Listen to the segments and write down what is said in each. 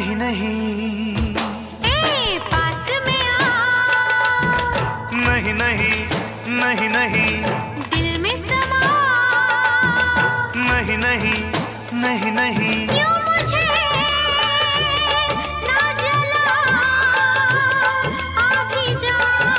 नहीं नहीं पास में आ। नहीं नहीं नहीं नहीं दिल में समा। नहीं नहीं नहीं नहीं यूं मुझे ना जला, आ भी जा।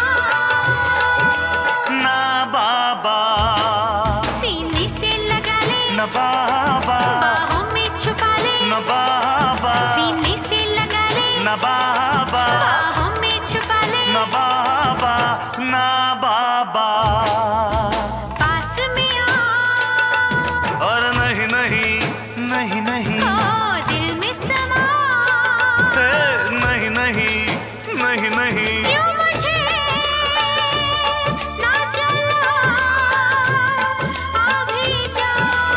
ना बाबा सीने से लगा ले, न बाबा बाहों में छुपा ले। न बाबा सीने से लगा ले, न बाबा बाहों में छुपा ले। न बाबा न बाबा पास में आ। और नहीं नहीं नहीं नहीं ओ दिल में समा। नहीं नहीं नहीं नहीं यूं मुझे ना जला, आ भी जा।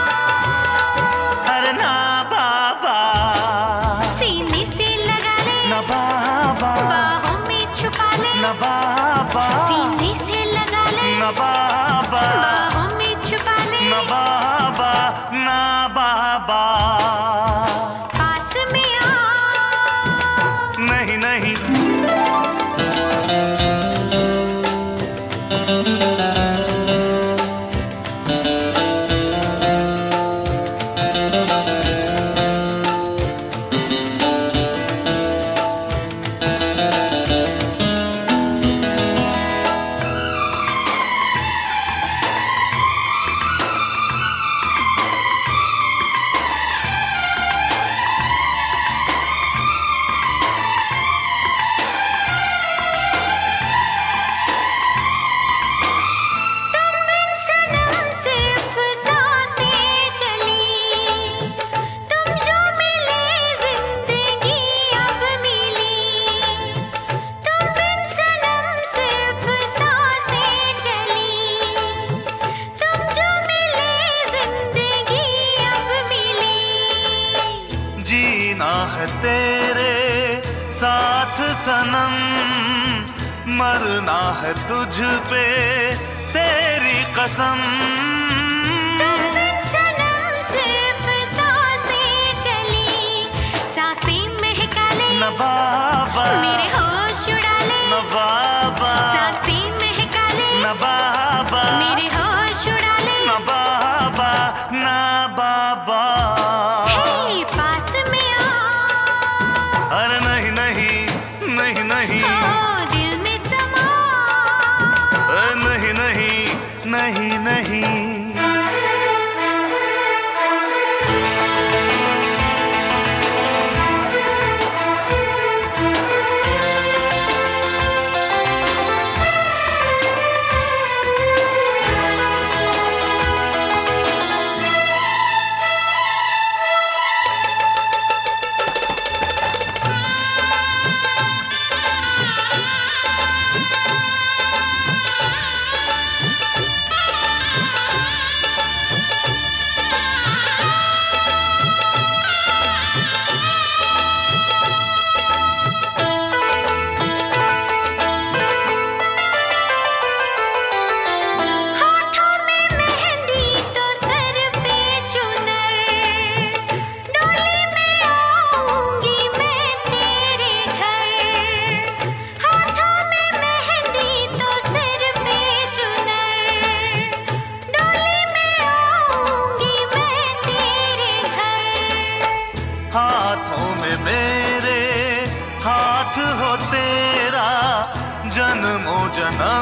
अरे ना बाबा सीने से लगा ले, न बाबा बाहों में छुपा ले। न बाबा सीने से लगा ले, न बाबा बाहों में छुपा ले। न बाबा न बाबा पास में आ। नहीं नहीं जीना है तेरे साथ सनम, मरना है तुझ पे तेरी कसम। सनम सिर्फ सांसें चली, सांसें महका ले। न बाबा मेरे होश उड़ा ले, न बाबा सांसें महका ले। न बाबा मेरे होश उड़ा ले। न बाबा न बाबा हे पास में आ। अरे नहीं नहीं नहीं नहीं ओ दिल में समा। नहीं नहीं नहीं नहीं हाथों में मेरे हाथ हो तेरा जन्मों जन्म